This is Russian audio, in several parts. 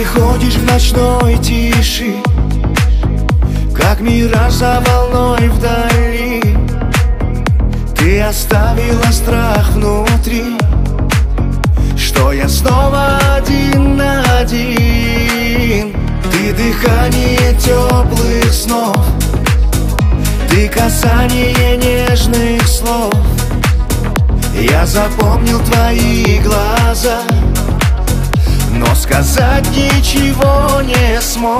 приходишь в ночной тиши, как мираж за волной вдали. Ты оставила страх внутри, что я снова один на один. Ты дыхание теплых снов, ты касание нежных слов. Я запомнил твои глаза, но сказать ничего не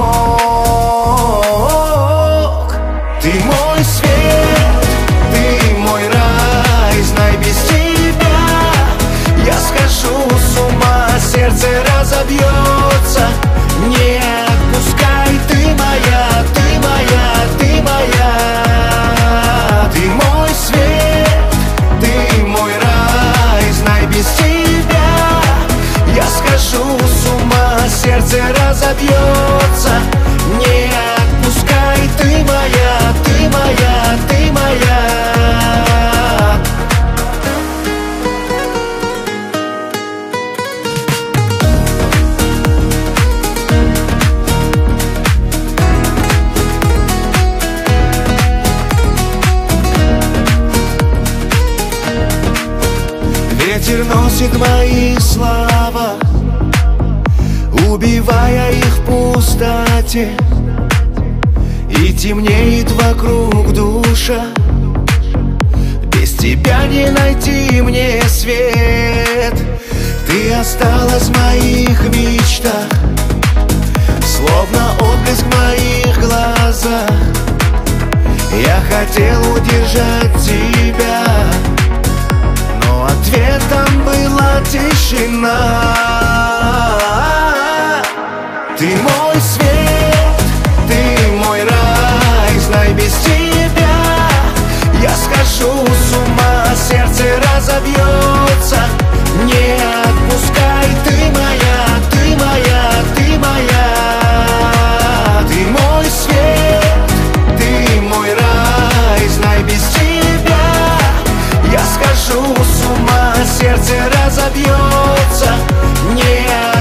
смог. Ты мой свет, ты мой рай, знай, без тебя я схожу с ума, сердце разобьется. Не отпускай, ты моя, ты моя, ты моя. Ты мой свет, ты мой рай, знай, без тебя я схожу с ума, сердце разобьется. Не отпускай, ты моя, ты моя, ты моя. Ветер носит мои слова, убивая их в пустоте, и темнеет вокруг душа. Без тебя не найти мне свет. Ты осталась в моих мечтах, словно отблеск в моих глазах. Я хотел удержать тебя, но ответом была тишина. Ты мой свет, ты мой рай, знай, без тебя я схожу с ума, сердце разобьется. Не отпускай, ты моя, ты моя, ты моя. Ты мой свет, ты мой рай, знай, без тебя я схожу с ума, сердце разобьется. Не